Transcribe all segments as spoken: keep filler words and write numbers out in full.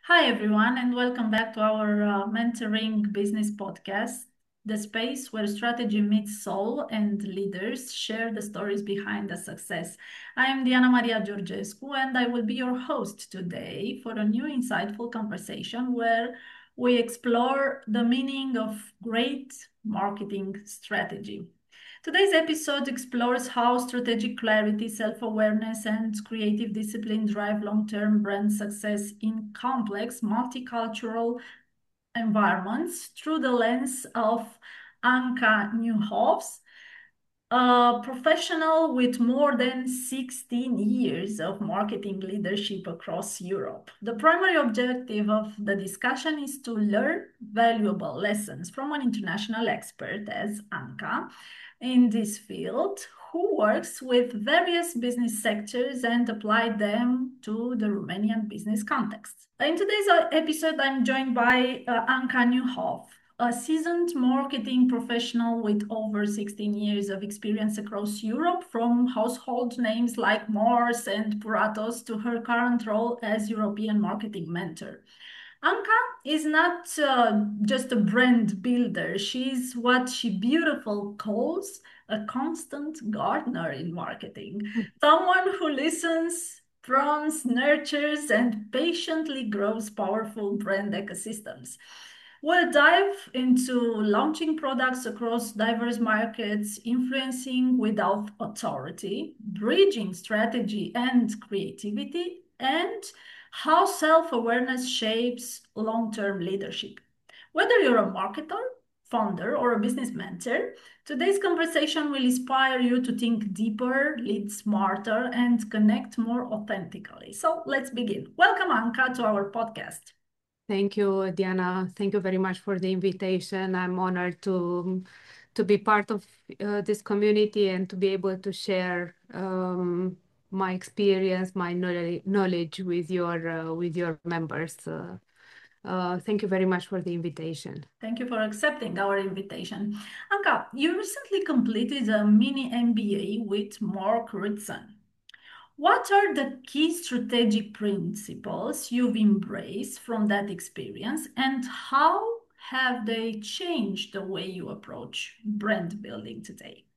Hi, everyone, and welcome back to our uh, Mentoring Business Podcast, the space where strategy meets soul and leaders share the stories behind the success. I am Diana Maria Georgescu, and I will be your host today for a new insightful conversation where we explore the meaning of great marketing strategy. Today's episode explores how strategic clarity, self awareness, and creative discipline drive long term brand success in complex, multicultural environments through the lens of Anka Newhoffs, a professional with more than sixteen years of marketing leadership across Europe. The primary objective of the discussion is to learn valuable lessons from an international expert as Anka in this field who works with various business sectors and apply them to the Romanian business context. In today's uh, episode, I'm joined by uh, Anka Newhoff, a seasoned marketing professional with over sixteen years of experience across Europe, from household names like Mars and Puratos to her current role as European marketing mentor. Anka is not uh, just a brand builder. She's what she beautiful calls a constant gardener in marketing. Someone who listens, prompts, nurtures, and patiently grows powerful brand ecosystems. We'll dive into launching products across diverse markets, influencing without authority, bridging strategy and creativity, and how self awareness shapes long term leadership. Whether you're a marketer, founder, or a business mentor, today's conversation will inspire you to think deeper, lead smarter, and connect more authentically. So let's begin. Welcome, Anka, to our podcast. Thank you, Diana. Thank you very much for the invitation. I'm honored to to be part of uh, this community and to be able to share um, my experience, my knowledge with your uh, with your members. Uh, uh, thank you very much for the invitation. Thank you for accepting our invitation. Anka, you recently completed a mini M B A with Mark Ritson. What are the key strategic principles you've embraced from that experience, and how have they changed the way you approach brand building today?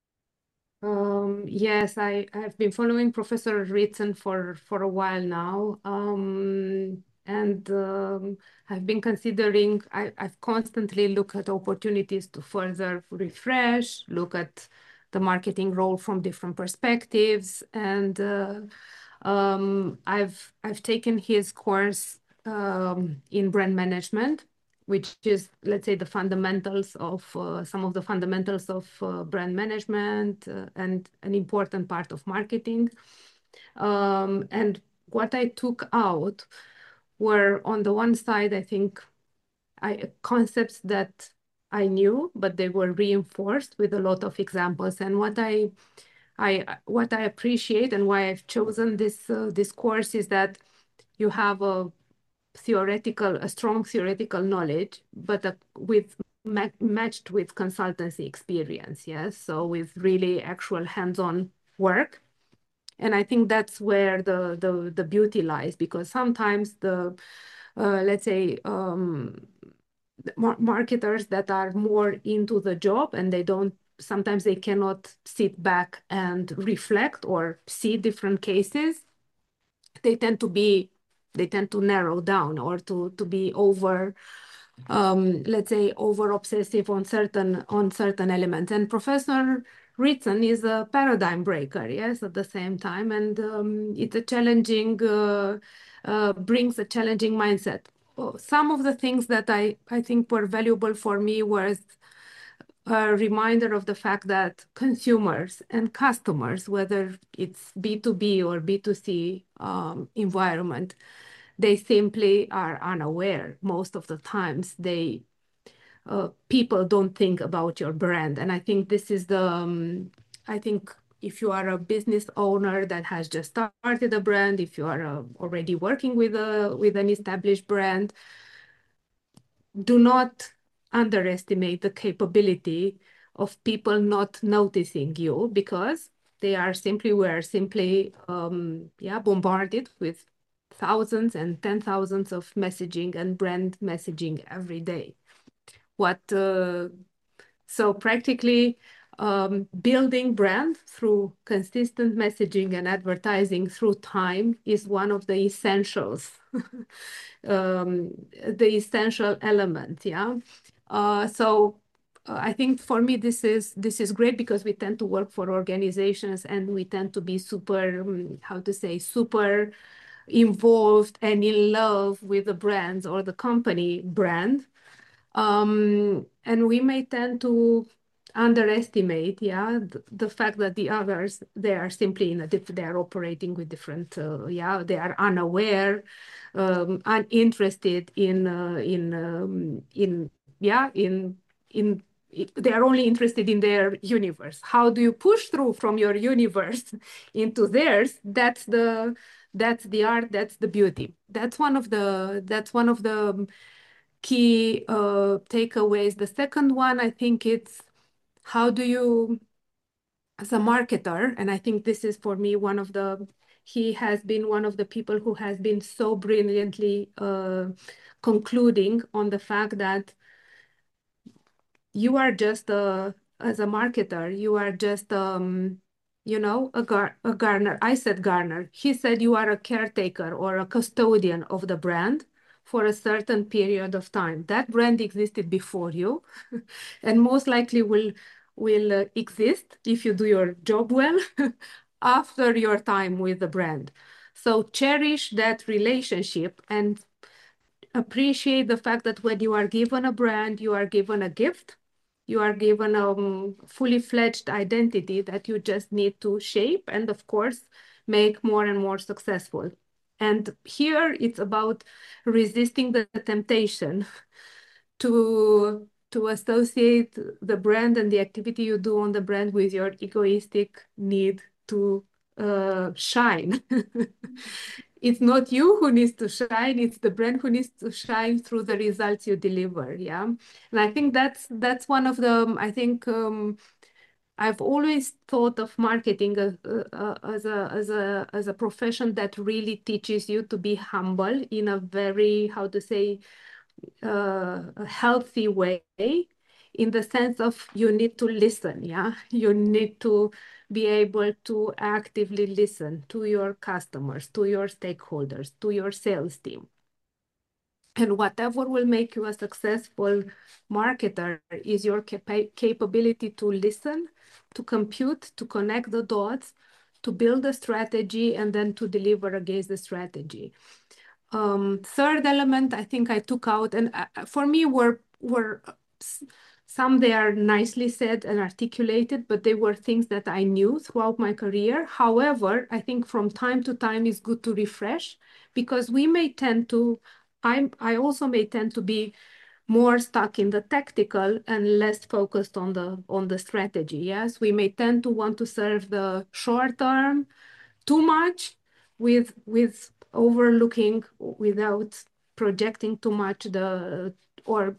Um, yes, I, I've been following Professor Ritson for, for a while now. Um, and um, I've been considering, I, I've constantly looked at opportunities to further refresh, look at the marketing role from different perspectives. And uh, um, I've, I've taken his course um, in brand management, which is, let's say, the fundamentals of uh, some of the fundamentals of uh, brand management uh, and an important part of marketing. Um, and what I took out were, on the one side, I think, I, concepts that I knew, but they were reinforced with a lot of examples. And what I, I, what I appreciate and why I've chosen this uh, this course is that you have a theoretical, a strong theoretical knowledge, but uh, with ma matched with consultancy experience, yes, so with really actual hands-on work. And I think that's where the the the beauty lies, because sometimes the uh, let's say um, mar marketers that are more into the job and they don't sometimes they cannot sit back and reflect or see different cases. They tend to be they tend to narrow down or to to be over um, let's say over obsessive on certain on certain elements. And Professor Ritson is a paradigm breaker, yes, at the same time, and um, it's a challenging uh, uh, brings a challenging mindset. Oh, some of the things that I I think were valuable for me was a reminder of the fact that consumers and customers, whether it's B two B or B two C um, environment, they simply are unaware. Most of the times, they uh, people don't think about your brand, and I think this is the. Um, I think if you are a business owner that has just started a brand, if you are uh, already working with a with an established brand, do not underestimate the capability of people not noticing you, because they are simply, we're simply, um, yeah, bombarded with thousands and ten thousands of messaging and brand messaging every day. What uh, so practically um, building brand through consistent messaging and advertising through time is one of the essentials, um, the essential element. Yeah. Uh, so uh, I think for me this is this is great because we tend to work for organizations and we tend to be super um, how to say super involved and in love with the brands or the company brand. Um, and we may tend to underestimate, yeah, the, the fact that the others, they are simply in a diff they are operating with different, uh, yeah, they are unaware, um, uninterested in, uh, in, um, in, yeah, in, in, they are only interested in their universe. How do you push through from your universe into theirs? That's the, that's the art, that's the beauty. That's one of the, that's one of the key uh, takeaways. The second one, I think it's how do you, as a marketer, and I think this is for me one of the, he has been one of the people who has been so brilliantly uh, concluding on the fact that you are just a, as a marketer, you are just, um, you know, a, gar a gardener. I said gardener. He said you are a caretaker or a custodian of the brand for a certain period of time. That brand existed before you and most likely will, will uh, exist if you do your job well after your time with the brand. So cherish that relationship and appreciate the fact that when you are given a brand, you are given a gift. You are given a um, fully fledged identity that you just need to shape and, of course, make more and more successful. And here it's about resisting the temptation to to associate the brand and the activity you do on the brand with your egoistic need to uh, shine. It's not you who needs to shine, it's the brand who needs to shine through the results you deliver. Yeah. And I think that's that's one of the, I think um, I've always thought of marketing as, uh, as a as a as a profession that really teaches you to be humble in a very, how to say, uh, a healthy way, in the sense of you need to listen. Yeah, you need to be able to actively listen to your customers, to your stakeholders, to your sales team. And whatever will make you a successful marketer is your capa capability to listen, to compute, to connect the dots, to build a strategy, and then to deliver against the strategy. Um, third element, I think I took out, and uh, for me were were some they are nicely said and articulated, but they were things that I knew throughout my career. However, I think from time to time it's good to refresh because we may tend to, I I also may tend to be more stuck in the tactical and less focused on the on the strategy. Yes, we may tend to want to serve the short term too much with with overlooking without projecting too much the or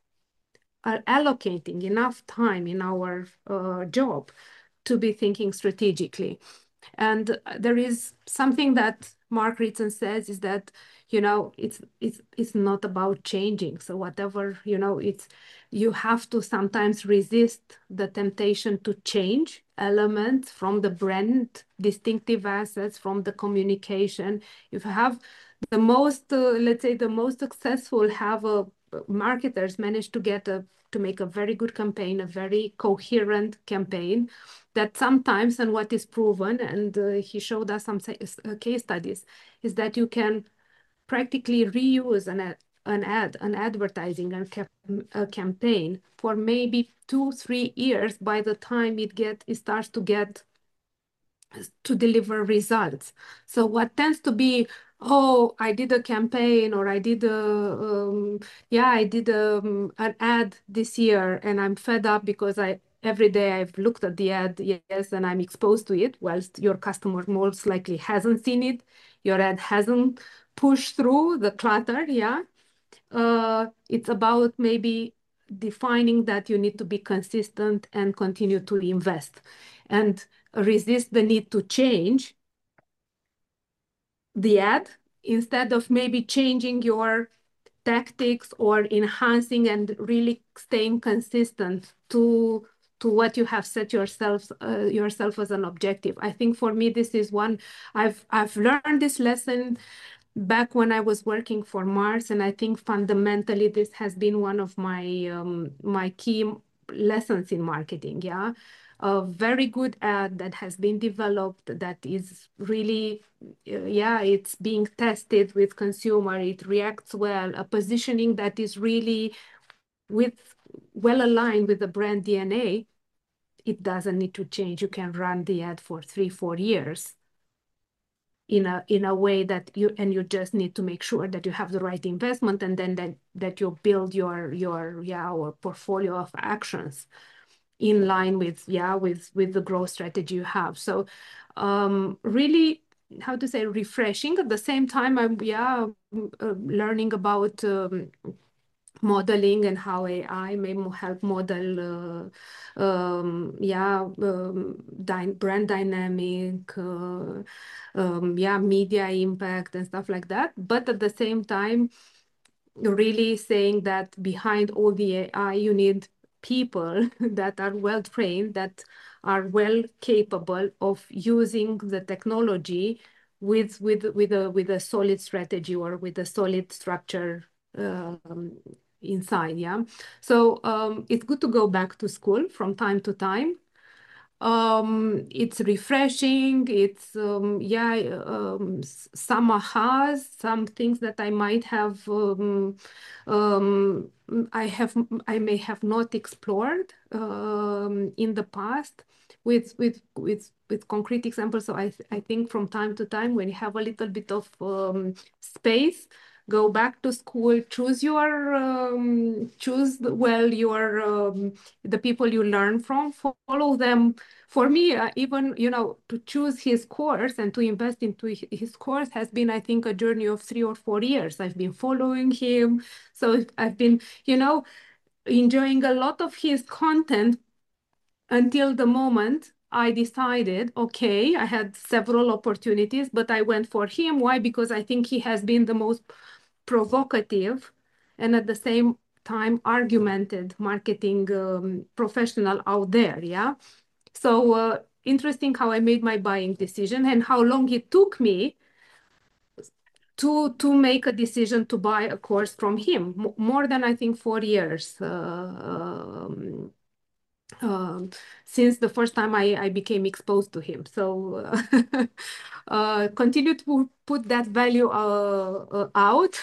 uh, allocating enough time in our uh, job to be thinking strategically. And uh, there is something that Mark Ritson says is that, you know, it's it's it's not about changing. So whatever, you know, it's you have to sometimes resist the temptation to change elements from the brand, distinctive assets, from the communication. If you have the most, uh, let's say, the most successful have a marketers manage to get a to make a very good campaign, a very coherent campaign that sometimes, and what is proven, and uh, he showed us some uh, case studies, is that you can practically reuse an ad, an ad, an advertising and a campaign for maybe two, three years by the time it get it starts to get to deliver results. So what tends to be, oh, I did a campaign or I did a, um, yeah, I did um, an ad this year and I'm fed up because I every day I've looked at the ad, yes, and I'm exposed to it, whilst your customer most likely hasn't seen it. Your ad hasn't pushed through the clutter, yeah. Uh, it's about maybe defining that you need to be consistent and continue to invest and resist the need to change the ad instead of maybe changing your tactics or enhancing and really staying consistent to to what you have set yourself uh, yourself as an objective. I think for me this is one I've I've learned this lesson back when I was working for Mars, and I think fundamentally this has been one of my um, my key lessons in marketing. Yeah, a very good ad that has been developed that is really, uh, yeah, it's being tested with consumer. It reacts well. A positioning that is really with well aligned with the brand D N A. It doesn't need to change. You can run the ad for three, four years in a in a way that you and you just need to make sure that you have the right investment, and then that that you build your your yeah or portfolio of actions in line with yeah with with the growth strategy you have. So um really, how to say, refreshing. At the same time, I'm yeah uh, learning about um, modeling and how A I may help model, uh, um, yeah, um, dy brand dynamic, uh, um, yeah, media impact and stuff like that. But at the same time, really saying that behind all the A I, you need people that are well trained, that are well capable of using the technology with with with a with a solid strategy or with a solid structure um, inside. Yeah, so um, it's good to go back to school from time to time. Um, it's refreshing. It's um, yeah, um, s- some ahas, some things that I might have um, um, I have I may have not explored um, in the past with with with with concrete examples. So I th I think from time to time, when you have a little bit of um, space, go back to school, choose your um, choose well your um, the people you learn from, follow them. For me, uh, even, you know, to choose his course and to invest into hi- his course has been, I think, a journey of three or four years. I've been following him. So I've been, you know, enjoying a lot of his content until the moment I decided, okay, I had several opportunities, but I went for him. Why? Because I think he has been the most provocative and at the same time argumented marketing um, professional out there. Yeah. So uh, interesting how I made my buying decision and how long it took me to to make a decision to buy a course from him. M more than, I think, four years uh, um, um, since the first time I, I became exposed to him. So uh, uh, continue to put that value uh, uh, out,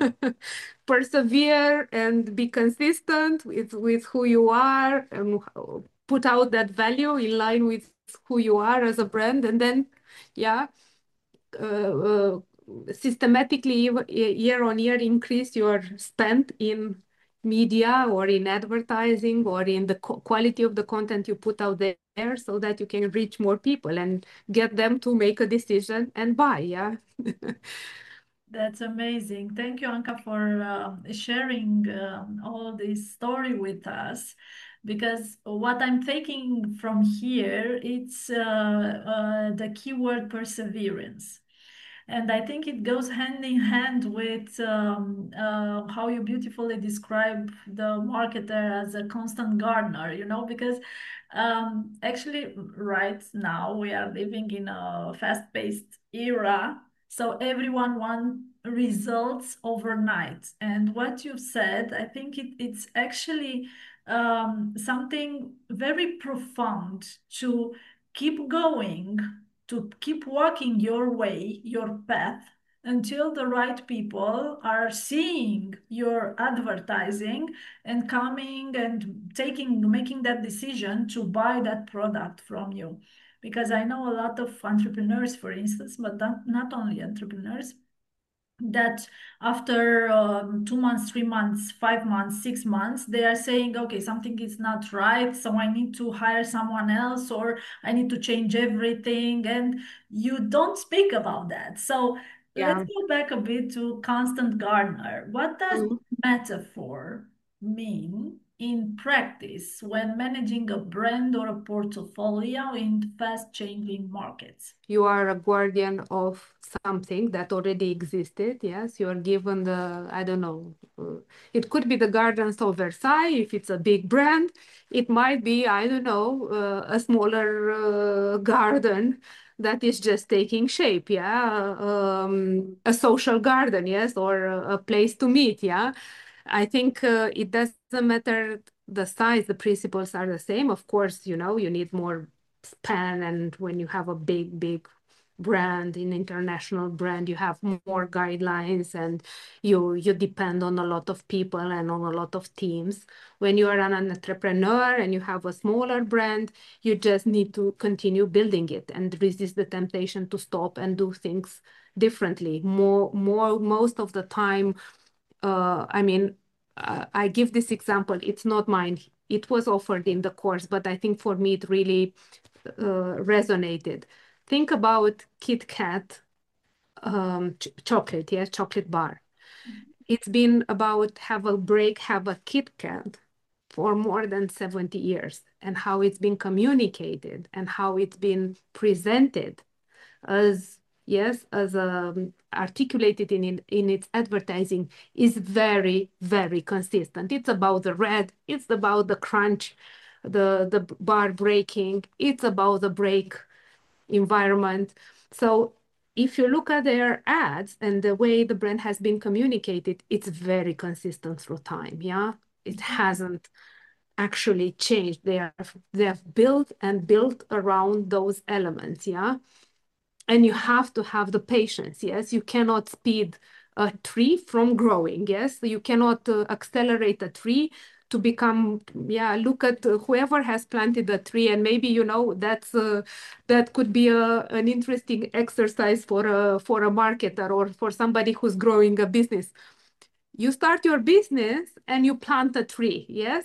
persevere and be consistent with, with who you are, and put out that value in line with who you are as a brand. And then, yeah, uh, uh, systematically year on year increase your spend in media or in advertising or in the quality of the content you put out there so that you can reach more people and get them to make a decision and buy. Yeah. That's amazing. Thank you, Anka, for uh, sharing um, all this story with us. Because what I'm taking from here, it's uh, uh, the keyword perseverance. And I think it goes hand in hand with um, uh, how you beautifully describe the marketer as a constant gardener, you know, because um, actually, right now we are living in a fast-paced era. So everyone wants results overnight. And what you've said, I think it, it's actually um, something very profound to keep going, to keep walking your way, your path, until the right people are seeing your advertising and coming and taking, making that decision to buy that product from you. Because I know a lot of entrepreneurs, for instance, but not, not only entrepreneurs, that after um, two months, three months, five months, six months, they are saying, okay, something is not right, so I need to hire someone else or I need to change everything. And you don't speak about that. So let's Yeah. go back a bit to Constant Gardener. What does Mm. metaphor mean? in practice when managing a brand or a portfolio in fast-changing markets? You are a guardian of something that already existed. Yes, you are given the, I don't know, uh, it could be the Gardens of Versailles if it's a big brand. It might be, I don't know, uh, a smaller uh, garden that is just taking shape. Yeah, um, a social garden, yes, or a, a place to meet. Yeah, I think uh, it doesn't matter the size, the principles are the same. Of course, you know, you need more span, and when you have a big, big brand, an international brand, you have more guidelines and you you depend on a lot of people and on a lot of teams. When you are an entrepreneur and you have a smaller brand, you just need to continue building it and resist the temptation to stop and do things differently. More, more, most of the time, uh, I mean, uh, I give this example. It's not mine. It was offered in the course, but I think for me it really uh, resonated. Think about Kit Kat um, ch chocolate, yes, chocolate bar. It's been about have a break, have a Kit Kat for more than seventy years, and how it's been communicated and how it's been presented as yes as um, articulated in, in in its advertising is very, very consistent. It's about the red, it's about the crunch, the the bar breaking, it's about the break environment. So if you look at their ads and the way the brand has been communicated, it's very consistent through time. Yeah, it hasn't actually changed. They have they have built and built around those elements. Yeah, and you have to have the patience. Yes, you cannot speed a tree from growing. Yes, you cannot uh, accelerate a tree to become, yeah, look at uh, whoever has planted a tree, and maybe you know that's uh, that could be a, an interesting exercise for a for a marketer or for somebody who's growing a business. You start your business and you plant a tree. Yes,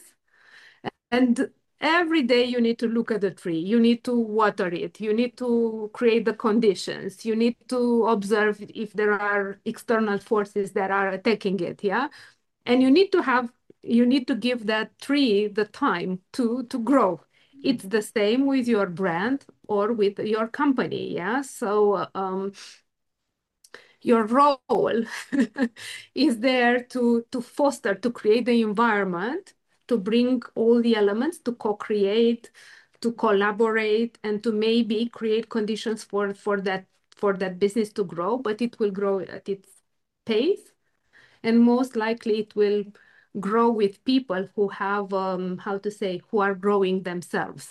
and every day you need to look at the tree, you need to water it, you need to create the conditions, you need to observe if there are external forces that are attacking it, yeah? And you need to have, you need to give that tree the time to to grow. It's the same with your brand or with your company, yeah? So um, your role is there to to foster, to create the environment, to bring all the elements, to co-create, to collaborate, and to maybe create conditions for for that for that business to grow, but it will grow at its pace, and most likely it will grow with people who have um, how to say, who are growing themselves.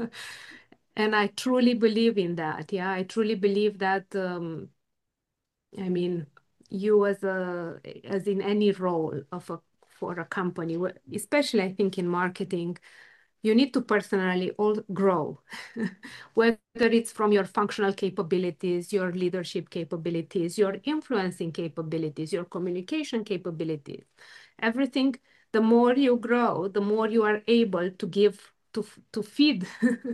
And I truly believe in that. Yeah, I truly believe that um, I mean, you as a as in any role of a for a company, wh- especially I think in marketing, you need to personally all grow, whether it's from your functional capabilities, your leadership capabilities, your influencing capabilities, your communication capabilities, everything. The more you grow, the more you are able to give to f- to feed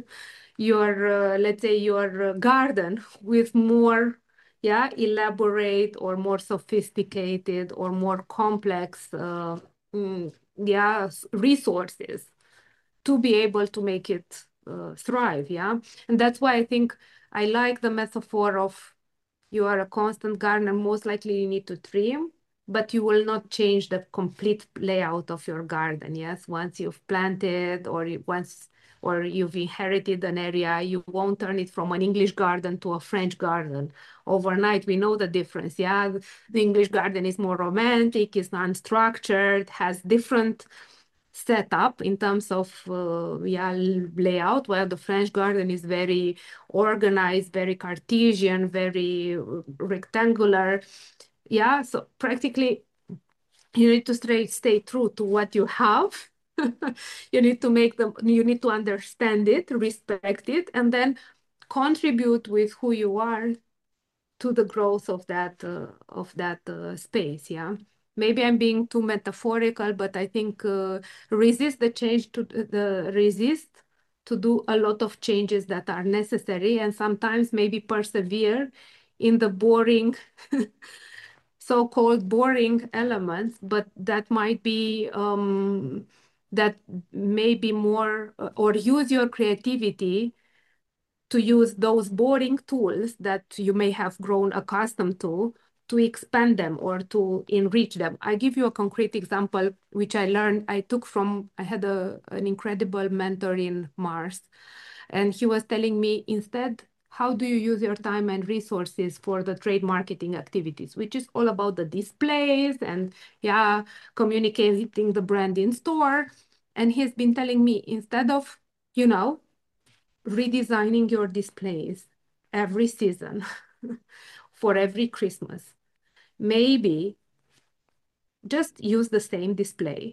your uh, let's say your uh, garden with more, yeah, elaborate or more sophisticated or more complex uh, mm, yeah s- resources to be able to make it uh, thrive. Yeah, and that's why I think I like the metaphor of you are a constant gardener. Most likely you need to trim, but you will not change the complete layout of your garden. Yes, once you've planted or you- once or you've inherited an area, you won't turn it from an English garden to a French garden overnight. We know the difference. Yeah, the English garden is more romantic, it's unstructured, has different setup in terms of uh, yeah layout, while the French garden is very organized, very Cartesian, very uh, rectangular. Yeah, so practically you need to stay stay true to what you have. You need to make them, you need to understand it, respect it, and then contribute with who you are to the growth of that uh, of that uh, space. Yeah, maybe I'm being too metaphorical, but I think uh, resist the change to the resist to do a lot of changes that are necessary, and sometimes maybe persevere in the boring so-called boring elements, but that might be um, that may be more, uh, or use your creativity to use those boring tools that you may have grown accustomed to to expand them or to enrich them. I give you a concrete example, which I learned, I took from, I had a, an incredible mentor in Mars, and he was telling me, instead, how do you use your time and resources for the trade marketing activities, which is all about the displays and, yeah, communicating the brand in store. And he's been telling me, instead of, you know, redesigning your displays every season for every Christmas, maybe just use the same display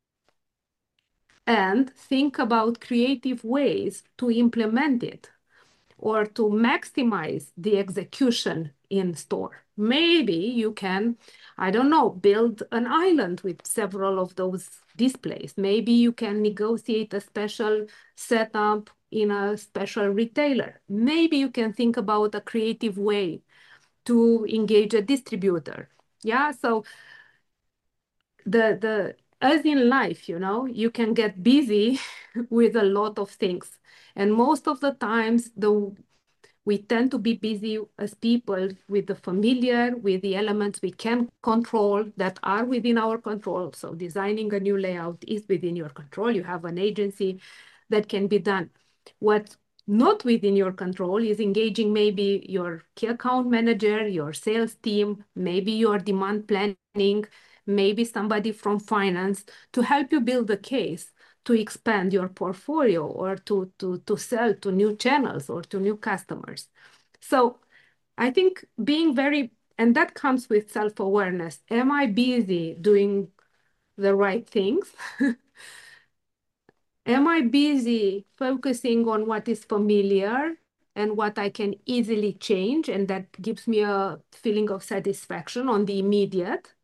and think about creative ways to implement it or to maximize the execution in store. Maybe you can, I don't know, build an island with several of those displays. Maybe you can negotiate a special setup in a special retailer. Maybe you can think about a creative way to engage a distributor. Yeah, so the the as in life, you know, you can get busy with a lot of things. And most of the times, the we tend to be busy as people with the familiar, with the elements we can control that are within our control. So designing a new layout is within your control. You have an agency that can be done. What's not within your control is engaging maybe your key account manager, your sales team, maybe your demand planning, maybe somebody from finance to help you build a case to expand your portfolio or to, to, to sell to new channels or to new customers. So I think being very, and that comes with self-awareness. Am I busy doing the right things? Am I busy focusing on what is familiar and what I can easily change? And that gives me a feeling of satisfaction on the immediate,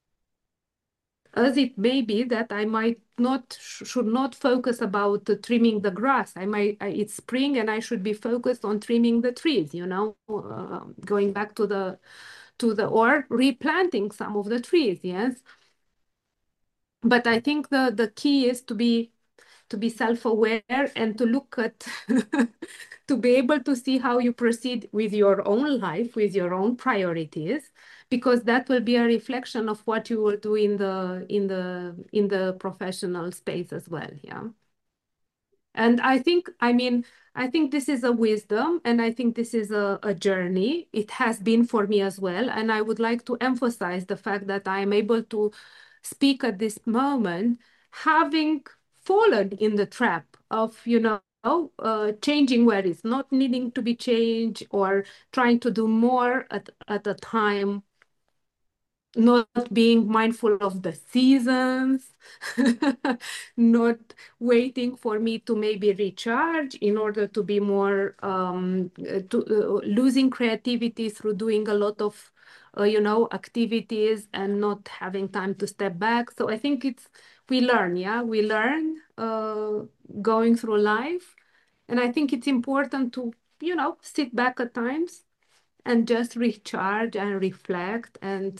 as it may be that I might not, sh should not focus about uh, trimming the grass. I might, I, it's spring and I should be focused on trimming the trees, you know, uh, going back to the, to the, or replanting some of the trees, yes. But I think the, the key is to be to be self-aware and to look at, to be able to see how you proceed with your own life, with your own priorities, because that will be a reflection of what you will do in the in the in the professional space as well. Yeah. And I think, I mean, I think this is a wisdom and I think this is a, a journey. It has been for me as well. And I would like to emphasize the fact that I am able to speak at this moment, having fallen in the trap of, you know, uh, changing where it's not needing to be changed or trying to do more at, at a time, not being mindful of the seasons, not waiting for me to maybe recharge in order to be more, um, uh, to uh, losing creativity through doing a lot of, uh, you know, activities and not having time to step back. So I think it's, we learn, yeah, we learn uh, going through life. And I think it's important to, you know, sit back at times and just recharge and reflect and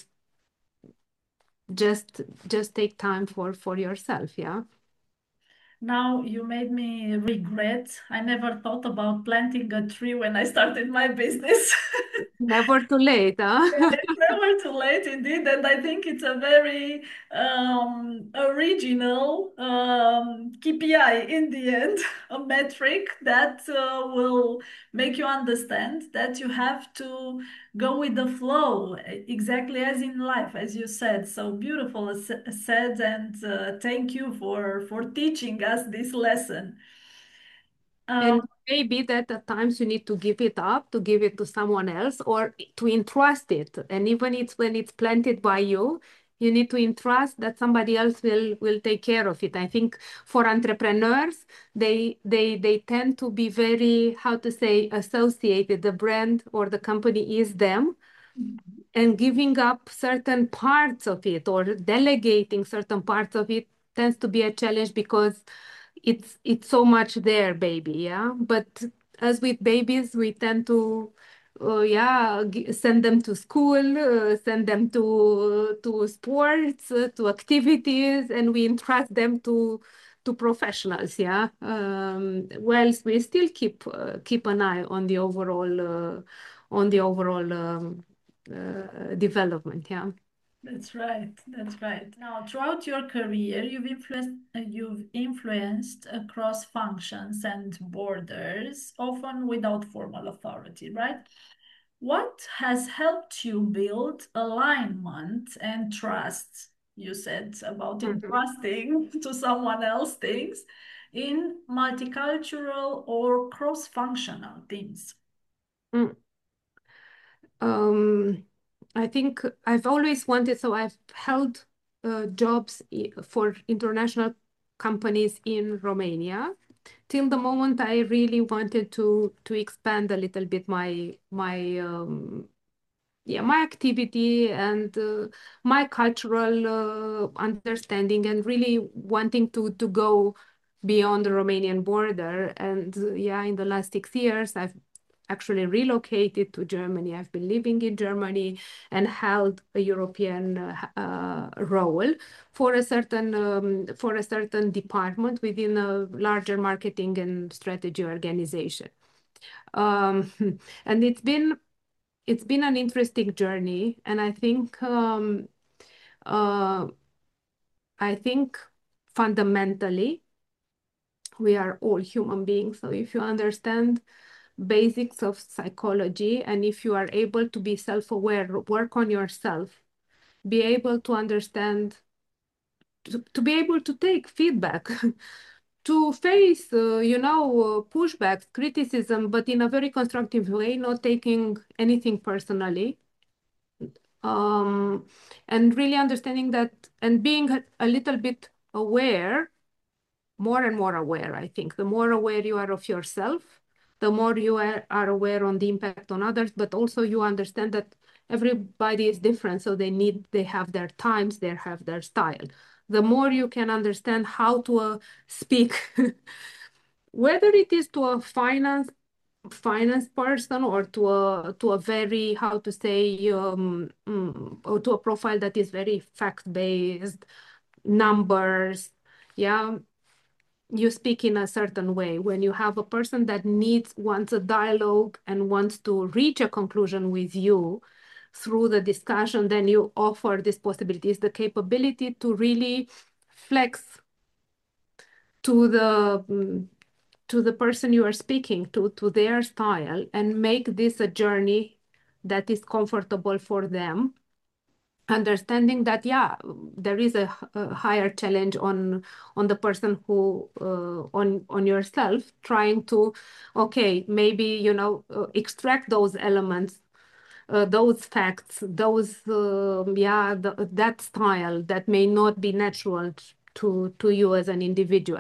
just just take time for for yourself. Yeah. Now you made me regret. I never thought about planting a tree when I started my business. Never too late, huh? It's never too late, indeed, and I think it's a very um, original um, K P I in the end, a metric that uh, will make you understand that you have to go with the flow, exactly as in life, as you said. So beautiful as- said, and uh, thank you for for teaching us this lesson. Um, And maybe that at times you need to give it up, to give it to someone else, or to entrust it. And even it's when it's planted by you, you need to entrust that somebody else will will take care of it. I think for entrepreneurs, they they they tend to be very, how to say, associated. The brand or the company is them, and giving up certain parts of it or delegating certain parts of it tends to be a challenge because it's it's so much their baby, yeah. But as with babies, we tend to uh, yeah, g- send them to school, uh, send them to to sports, uh, to activities, and we entrust them to to professionals. Yeah, um, whilst we still keep uh, keep an eye on the overall uh, on the overall um, uh, development. Yeah. That's right. That's right. Now, throughout your career, you've influenced uh, you've influenced across functions and borders, often without formal authority, right? What has helped you build alignment and trust? You said about Mhm. entrusting to someone else things in multicultural or cross-functional teams. Mm. Um, I think I've always wanted, so I've held uh, jobs i- for international companies in Romania till the moment I really wanted to to expand a little bit my my um, yeah, my activity and uh, my cultural uh, understanding, and really wanting to to go beyond the Romanian border. And uh, yeah, in the last six years, I've actually relocated to Germany. I've been living in Germany and held a European uh, uh, role for a certain um, for a certain department within a larger marketing and strategy organization. Um, and it's been it's been an interesting journey, and I think um, uh, I think fundamentally we are all human beings. So if you understand basics of psychology, and if you are able to be self-aware, work on yourself, be able to understand, to, to be able to take feedback, to face, uh, you know, uh, pushbacks, criticism, but in a very constructive way, not taking anything personally, um, and really understanding that and being a, a little bit aware, more and more aware. I think the more aware you are of yourself, the more you are, are aware on the impact on others, but also you understand that everybody is different, so they need, they have their times, they have their style. The more you can understand how to uh, speak, whether it is to a finance finance person or to a to a very, how to say, um, mm, or to a profile that is very fact based, numbers, yeah, you speak in a certain way. When you have a person that needs wants a dialogue and wants to reach a conclusion with you through the discussion, then you offer these possibilities, the capability to really flex to the mm, to the person you are speaking to, to their style, and make this a journey that is comfortable for them. Understanding that, yeah, there is a, a higher challenge on on the person who uh, on on yourself, trying to, okay, maybe, you know, uh, extract those elements, uh, those facts, those uh, yeah, the, that style that may not be natural to to you as an individual.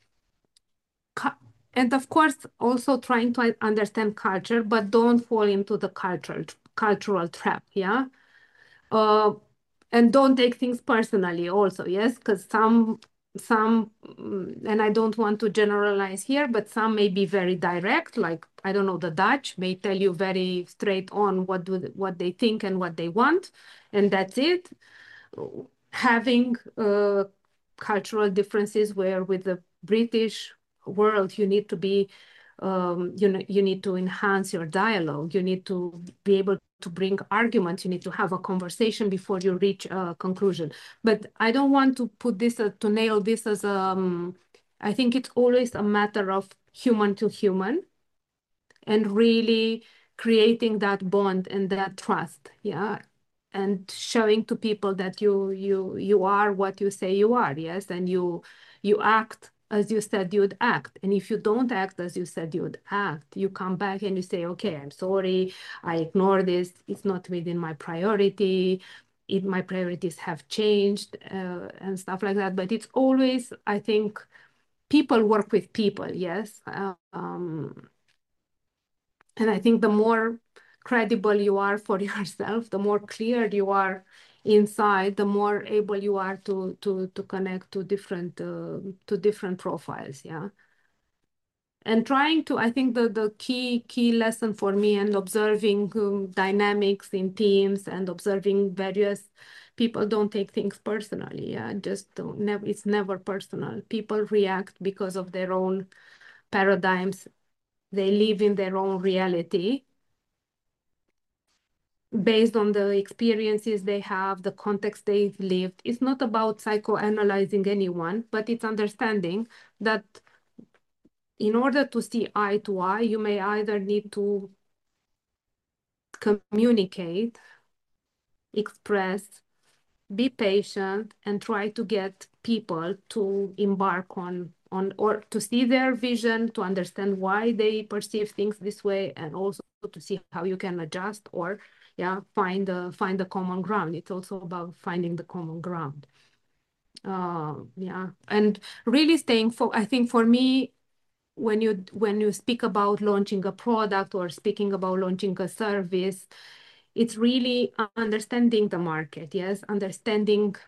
And of course, also trying to understand culture, but don't fall into the cultural cultural trap. Yeah. Uh, and don't take things personally also, yes, because some some mm, and I don't want to generalize here, but some may be very direct, like, I don't know, the Dutch may tell you very straight on what do what they think and what they want, and that's it. Having uh, cultural differences, where with the British world you need to be um, you know, you need to enhance your dialogue, you need to be able to bring arguments, you need to have a conversation before you reach a conclusion. But I don't want to put this uh, to nail this as um I think it's always a matter of human to human, and really creating that bond and that trust, yeah, and showing to people that you you you are what you say you are, yes, and you you act as you said you'd act. And if you don't act as you said you'd act, you come back and you say, okay, I'm sorry, I ignore this, it's not within my priority, it, my priorities have changed, uh, and stuff like that. But it's always, I think, people work with people, yes. um, and I think the more credible you are for yourself, the more clear you are inside, the more able you are to to to connect to different uh, to different profiles. Yeah. and trying to, I think the, the key key lesson for me, and observing um, dynamics in teams and observing various people don't take things personally. Yeah, just don't, never, it's never personal. People react because of their own paradigms. They live in their own reality based on the experiences they have, the context they've lived. It's not about psychoanalyzing anyone, but it's understanding that in order to see eye to eye, you may either need to communicate, express, be patient, and try to get people to embark on on or to see their vision, to understand why they perceive things this way, and also to see how you can adjust or yeah, find the find the common ground. It's also about finding the common ground. Uh, yeah, and really staying for. I think for me, when you when you speak about launching a product or speaking about launching a service, it's really understanding the market. Yes, understanding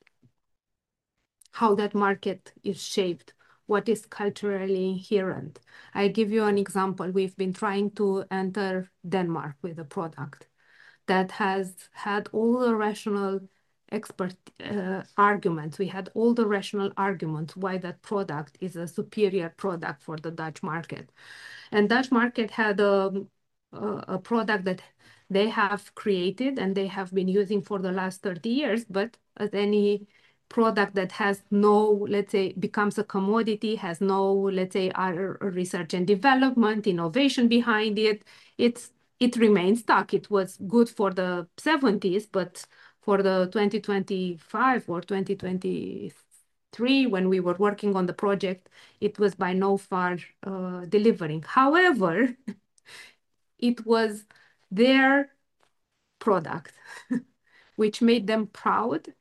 how that market is shaped, what is culturally inherent. I give you an example. We've been trying to enter Denmark with a product that has had all the rational expert uh, arguments. We had all the rational arguments why that product is a superior product for the Dutch market. And Dutch market had a, a, a product that they have created and they have been using for the last thirty years, but as any product that has no, let's say, becomes a commodity, has no, let's say, our research and development, innovation behind it, it's it remains stuck. It was good for the seventies, but for the twenty twenty-five or twenty twenty-three, when we were working on the project, it was by no far uh, delivering. However, it was their product, which made them proud.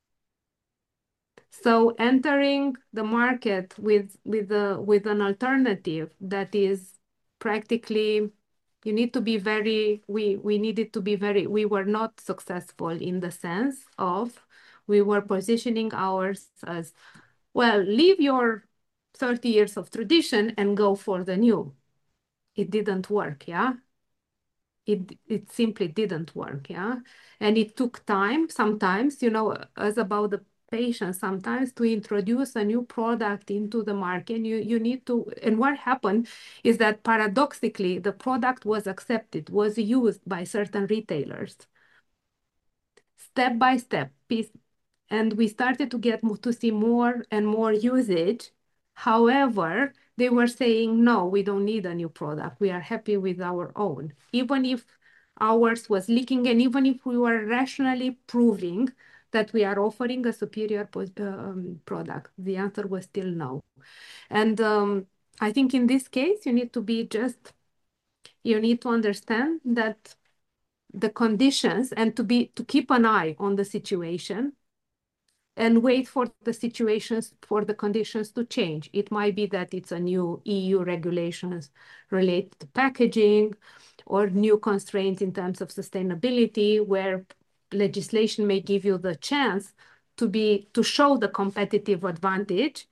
So entering the market with with a with an alternative that is practically, you need to be very, we we needed to be very, we were not successful in the sense of we were positioning ours as, well, leave your thirty years of tradition and go for the new. It didn't work, yeah. It it simply didn't work, yeah. And it took time sometimes, you know, as about the patience, sometimes to introduce a new product into the market, you, you need to, and what happened is that paradoxically, the product was accepted, was used by certain retailers, step by step, piece, and we started to get to see more and more usage. However, they were saying, no, we don't need a new product. We are happy with our own. Even if ours was leaking, and even if we were rationally proving that we are offering a superior um, product, the answer was still no. And um, I think in this case, you need to be just, you need to understand that the conditions and to be, to keep an eye on the situation and wait for the situations, for the conditions to change. It might be that it's a new E U regulations related to packaging or new constraints in terms of sustainability, where legislation may give you the chance to be, to show the competitive advantage,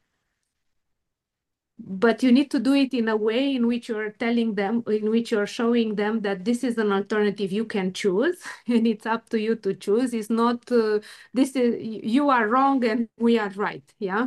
but you need to do it in a way in which you're telling them, in which you're showing them that this is an alternative you can choose, and it's up to you to choose. It's not, uh, this is, you are wrong and we are right, yeah?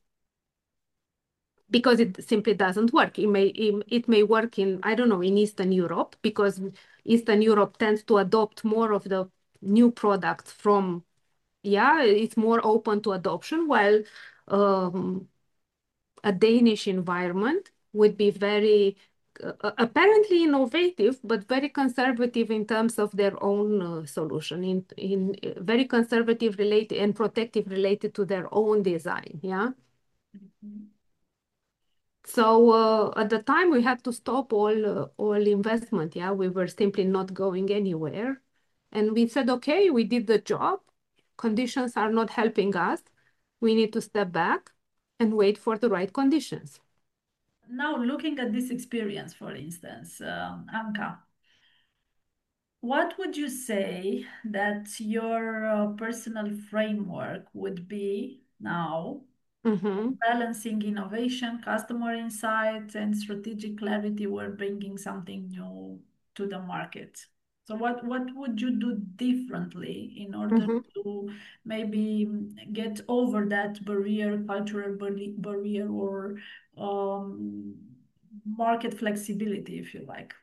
Because it simply doesn't work. It may, it, it may work in, I don't know, in Eastern Europe, because Eastern Europe tends to adopt more of the new products from, yeah, it's more open to adoption, while um, a Danish environment would be very uh, apparently innovative, but very conservative in terms of their own uh, solution, in, in uh, very conservative related and protective related to their own design. Yeah. Mhm. So uh, at the time we had to stop all uh, all investment. Yeah, we were simply not going anywhere, and we said, okay, we did the job. Conditions are not helping us. We need to step back and wait for the right conditions. Now, looking at this experience, for instance, um, Anka, what would you say that your uh, personal framework would be now Mm-hmm. Balancing innovation, customer insights, and strategic clarity were bringing something new to the market. So what, what would you do differently in order Mm-hmm. to maybe get over that barrier, cultural barri- barrier, or um, market flexibility, if you like?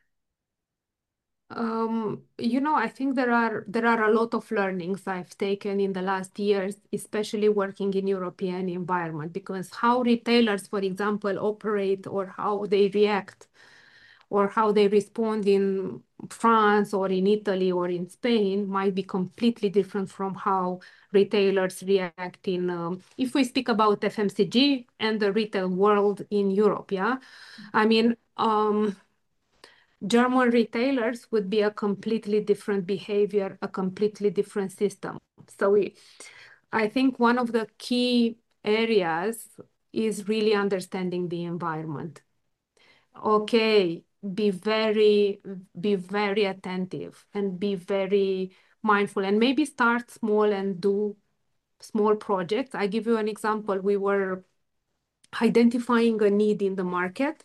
Um, you know, I think there are there are a lot of learnings I've taken in the last years, especially working in European environment, because how retailers, for example, operate or how they react or how they respond in France or in Italy or in Spain might be completely different from how retailers react in, um, if we speak about F M C G and the retail world in Europe, yeah? I mean, um, German retailers would be a completely different behavior, a completely different system. So we, I think one of the key areas is really understanding the environment. Okay, be very, be very attentive and be very mindful and maybe start small and do small projects. I give you an example. We were identifying a need in the market,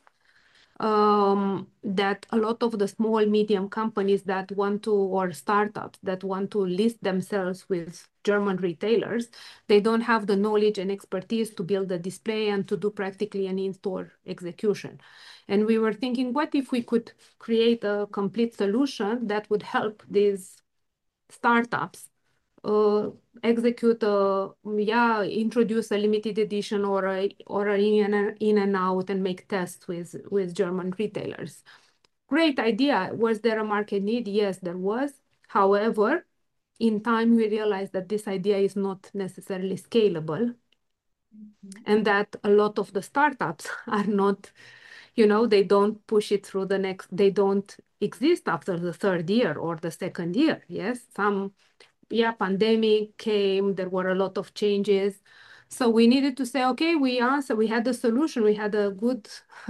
um, that a lot of the small, medium companies that want to, or startups that want to list themselves with German retailers, they don't have the knowledge and expertise to build a display and to do practically an in-store execution. And we were thinking, what if we could create a complete solution that would help these startups uh, execute a, yeah, introduce a limited edition or a, or a in and, in and out and make tests with, with German retailers. Great idea. Was there a market need? Yes, there was. However, in time, we realized that this idea is not necessarily scalable Mhm. and that a lot of the startups are not, you know, they don't push it through the next, they don't exist after the third year or the second year. Yes, some, yeah, pandemic came, there were a lot of changes. So we needed to say, okay, we answer, we had a solution, we had a good,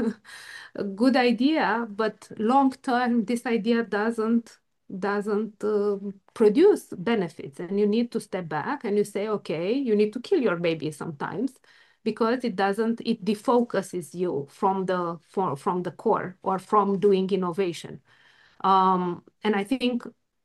a good idea, but long term, this idea doesn't doesn't uh, produce benefits. And you need to step back and you say, okay, you need to kill your baby sometimes because it doesn't, it defocuses you from the for, from the core or from doing innovation. Um, and I think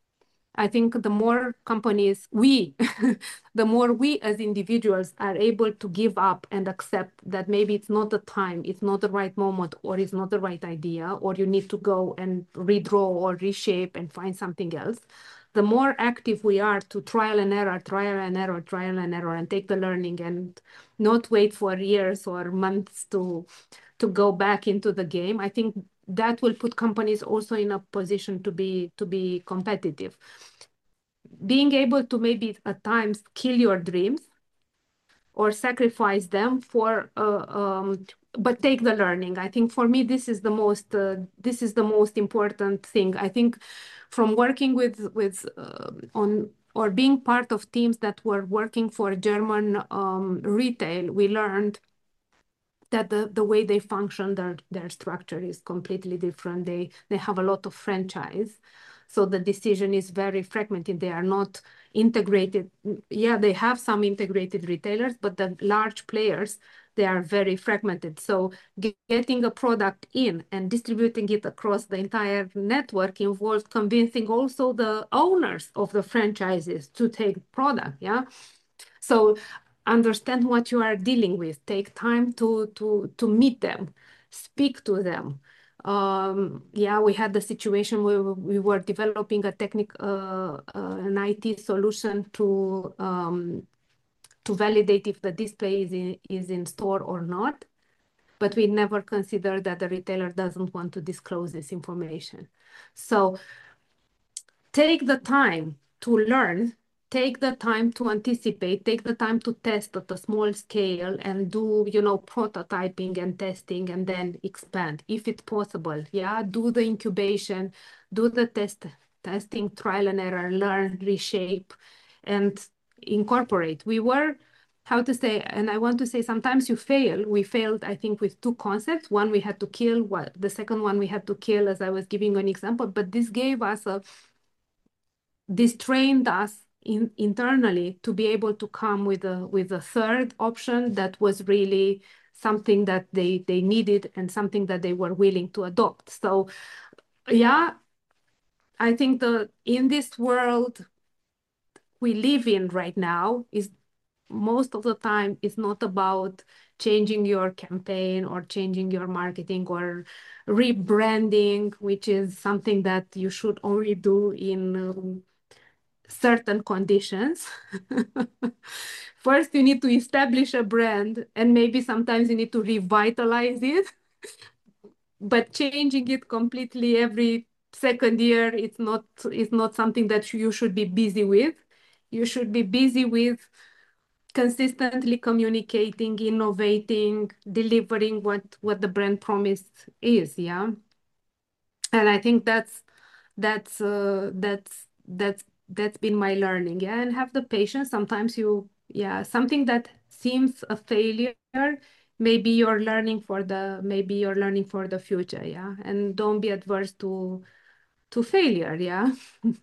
I think the more companies, we, the more we as individuals are able to give up and accept that maybe it's not the time, it's not the right moment, or it's not the right idea, or you need to go and redraw or reshape and find something else. The more active we are to trial and error, trial and error, trial and error, and take the learning and not wait for years or months to to go back into the game, I think that will put companies also in a position to be to be competitive. Being able to maybe at times kill your dreams or sacrifice them for uh, um, but take the learning. I think for me this is the most uh, this is the most important thing. I think from working with with uh, on or being part of teams that were working for German um, retail, we learned that the, the way they function, their their structure is completely different. They they have a lot of franchise. So the decision is very fragmented. They are not integrated. Yeah, they have some integrated retailers, but the large players, they are very fragmented. So getting a product in and distributing it across the entire network involves convincing also the owners of the franchises to take product. Yeah. So understand what you are dealing with. Take time to to to meet them, speak to them. Um, yeah, we had the situation where we were developing a technic, uh, uh, an I T solution to um, to validate if the display is in, is in store or not. But we never considered that the retailer doesn't want to disclose this information. So take the time to learn, take the time to anticipate, take the time to test at a small scale and do, you know, prototyping and testing and then expand if it's possible. Yeah, do the incubation, do the test, testing, trial and error, learn, reshape, and incorporate. We were, how to say, and I want to say sometimes you fail. We failed, I think, with two concepts. One we had to kill, what the second one we had to kill, as I was giving an example, but this gave us a this trained us in internally to be able to come with a with a third option that was really something that they they needed and something that they were willing to adopt. So yeah, I think the in this world we live in right now is most of the time it's not about changing your campaign or changing your marketing or rebranding, which is something that you should only do in um, certain conditions. First, you need to establish a brand, and maybe sometimes you need to revitalize it, but changing it completely every second year, it's not it's not something that you should be busy with. You should be busy with consistently communicating, innovating, delivering what what the brand promise is, yeah. And I think that's that's uh, that's that's that's been my learning, yeah. And have the patience. Sometimes you, yeah, something that seems a failure, maybe you're learning for the maybe you're learning for the future, yeah. And don't be adverse to to failure, yeah.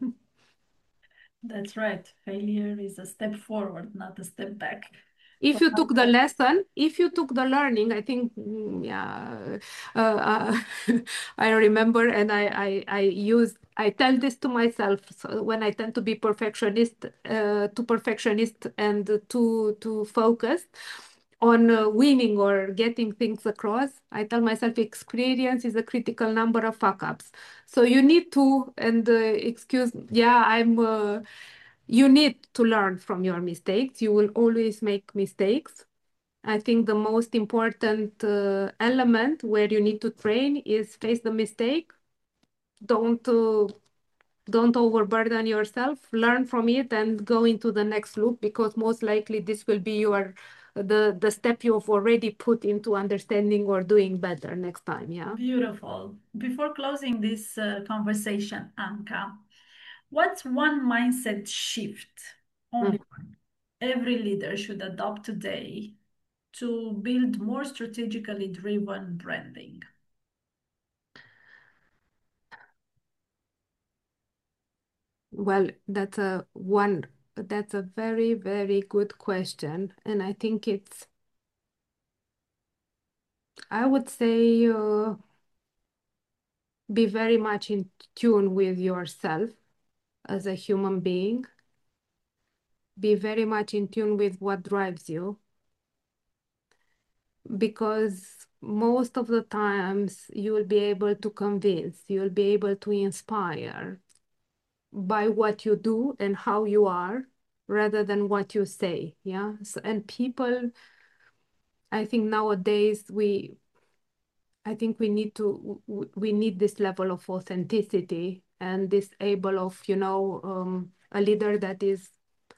That's right. Failure is a step forward, not a step back. If So you took the lesson, if you took the learning, I think, mm, yeah, uh, uh, I remember, and I, I, I use, I tell this to myself. So when I tend to be perfectionist, uh, too perfectionist and too too focused on uh, winning or getting things across, I tell myself experience is a critical number of fuck ups. So you need to, and uh, excuse, yeah, I'm. Uh, you need to learn from your mistakes. You will always make mistakes. I think the most important uh, element where you need to train is face the mistake. Don't uh, don't overburden yourself. Learn from it and go into the next loop, because most likely this will be your the the step you've already put into understanding or doing better next time. Yeah. beautiful. Before closing this uh, conversation, Anka, what's one mindset shift, only Mm. one, every leader should adopt today to build more strategically driven branding? Well, that's a one. That's a very, very good question, and I think it's. I would say uh, be very much in tune with yourself as a human being. Be very much in tune with what drives you, because most of the times you will be able to convince, you will be able to inspire by what you do and how you are rather than what you say. Yeah. So, and people, I think nowadays we I think we need to we need this level of authenticity and this able of, you know, um, a leader that is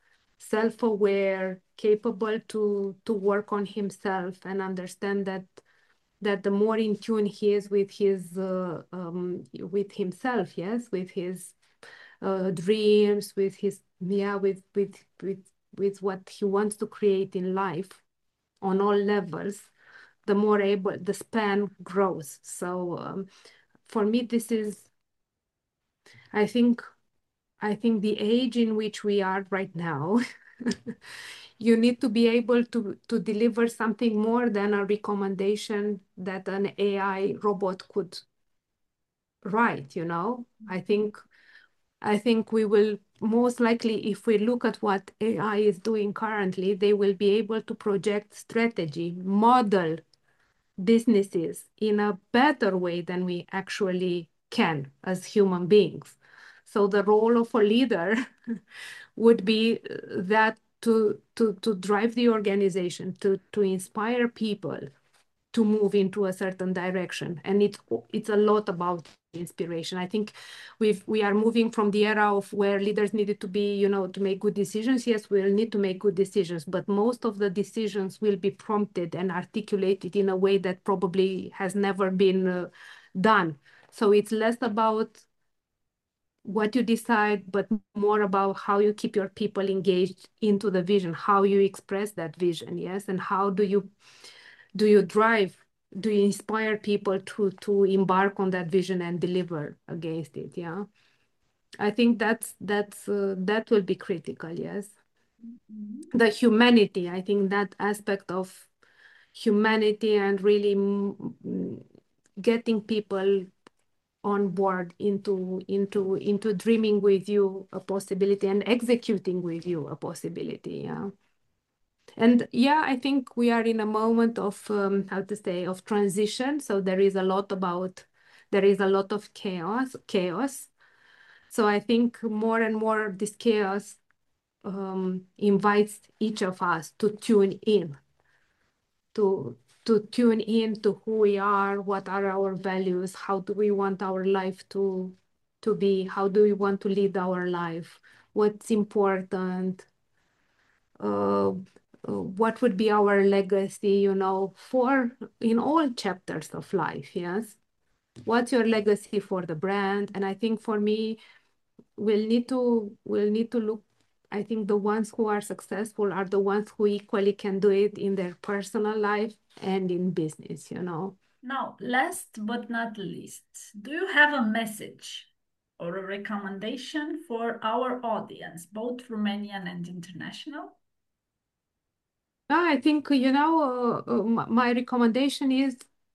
self-aware, capable to to work on himself and understand that that the more in tune he is with his uh, um, with himself, yes, with his uh, dreams, with his, yeah, with with with with what he wants to create in life on all levels, the more able the span grows. So um, for me, this is, I think, I think the age in which we are right now, you need to be able to to deliver something more than a recommendation that an A I robot could write, you know. I think I think we will most likely, if we look at what A I is doing currently, they will be able to project strategy, model businesses in a better way than we actually can as human beings. So the role of a leader would be uh, that to to to drive the organization, to to inspire people to move into a certain direction. And it's it's a lot about inspiration. I think we've we are moving from the era of where leaders needed to be, you know, to make good decisions. Yes, we'll need to make good decisions, but most of the decisions will be prompted and articulated in a way that probably has never been uh, done. So it's less about what you decide, but more about how you keep your people engaged into the vision, how you express that vision, yes, and how do you do you drive, do you inspire people to to embark on that vision and deliver against it, yeah. I think that's that's uh, that will be critical, yes. Mhm. The humanity, I think that aspect of humanity and really mm, mm, getting people on board into into into dreaming with you a possibility and executing with you a possibility, yeah. And yeah, I think we are in a moment of um, how to say of transition. So there is a lot about there is a lot of chaos, chaos. So I think more and more this chaos um, invites each of us to tune in, to to tune in to who we are, what are our values, how do we want our life to to be, how do we want to lead our life, what's important, uh, uh, what would be our legacy, you know, for in all chapters of life, yes. What's your legacy for the brand? And I think for me, we'll need to we'll need to look. I think the ones who are successful are the ones who equally can do it in their personal life and in business, you know. Now, last but not least, do you have a message or a recommendation for our audience, both Romanian and international? Yeah, I think, you know, uh, uh, m- my recommendation is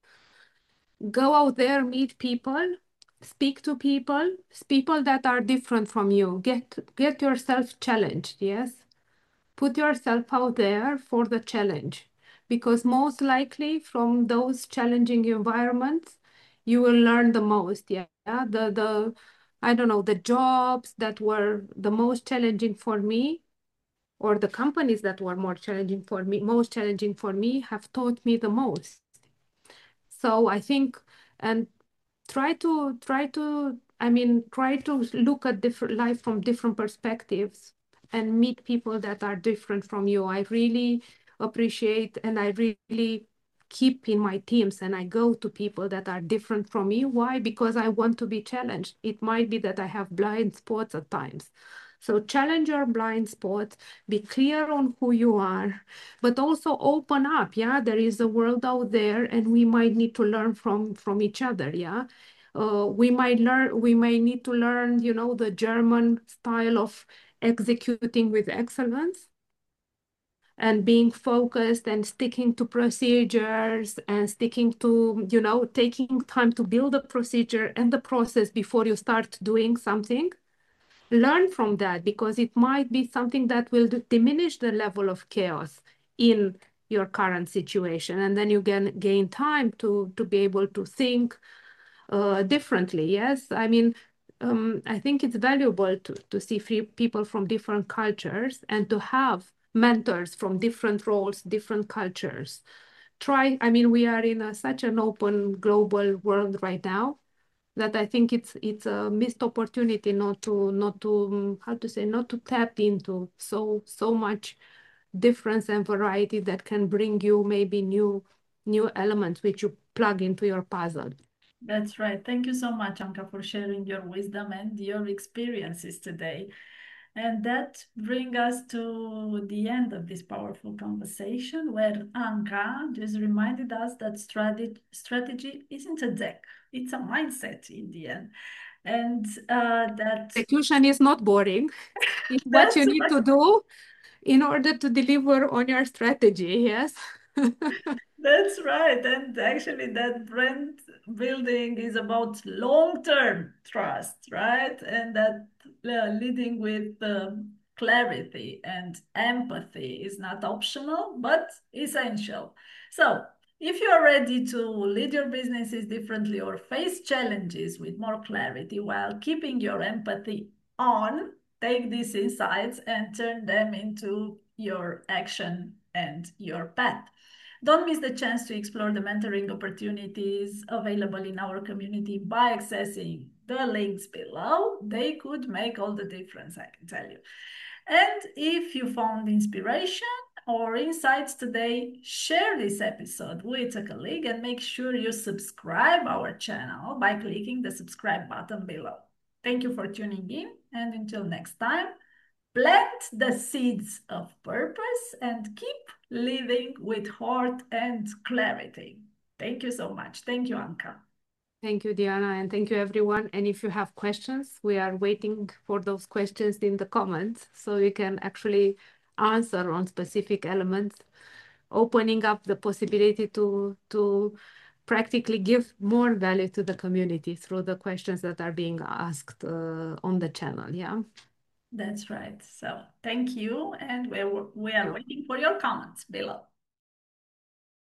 go out there, meet people, speak to people, people that are different from you. Get get yourself challenged, yes. Put yourself out there for the challenge because most likely from those challenging environments, you will learn the most. Yeah. The the I don't know, the jobs that were the most challenging for me or the companies that were more challenging for me, most challenging for me have taught me the most. So I think, and try to try to I mean try to look at different life from different perspectives and meet people that are different from you. I really appreciate and I really keep in my teams and I go to people that are different from me. Why? Because I want to be challenged. It might be that I have blind spots at times. So challenge your blind spots, be clear on who you are, but also open up. Yeah, there is a world out there and we might need to learn from from each other. Yeah, uh, we might learn, we may need to learn, you know, the German style of executing with excellence and being focused and sticking to procedures and sticking to, you know, taking time to build a procedure and the process before you start doing something. Learn from that because it might be something that will diminish the level of chaos in your current situation. And then you can gain time to, to be able to think uh, differently. Yes, I mean, um, I think it's valuable to, to see free people from different cultures and to have mentors from different roles, different cultures. Try, I mean, we are in a, such an open global world right now that I think it's it's a missed opportunity not to not to um, how to say not to tap into so so much difference and variety that can bring you maybe new new elements which you plug into your puzzle. That's right. Thank you so much, Anka, for sharing your wisdom and your experiences today. And that brings us to the end of this powerful conversation where Anka just reminded us that strategy, strategy isn't a deck, it's a mindset in the end. And uh, that Execution is not boring. It's what you that's need right. to do in order to deliver on your strategy. Yes. That's right. And actually, that brand building is about long-term trust, right? And that uh, leading with um, clarity and empathy is not optional, but essential. So, if you are ready to lead your businesses differently or face challenges with more clarity while keeping your empathy on, take these insights and turn them into your action and your path. Don't miss the chance to explore the mentoring opportunities available in our community by accessing the links below. They could make all the difference, I can tell you. And if you found inspiration or insights today, share this episode with a colleague and make sure you subscribe our channel by clicking the subscribe button below. Thank you for tuning in, and until next time, plant the seeds of purpose and keep living with heart and clarity. Thank you so much. Thank you, Anka. Thank you, Diana, and thank you, everyone. And if you have questions, we are waiting for those questions in the comments so we can actually answer on specific elements, opening up the possibility to, to practically give more value to the community through the questions that are being asked uh, on the channel. Yeah. That's right. So thank you. And we're, we are Yeah. waiting for your comments below.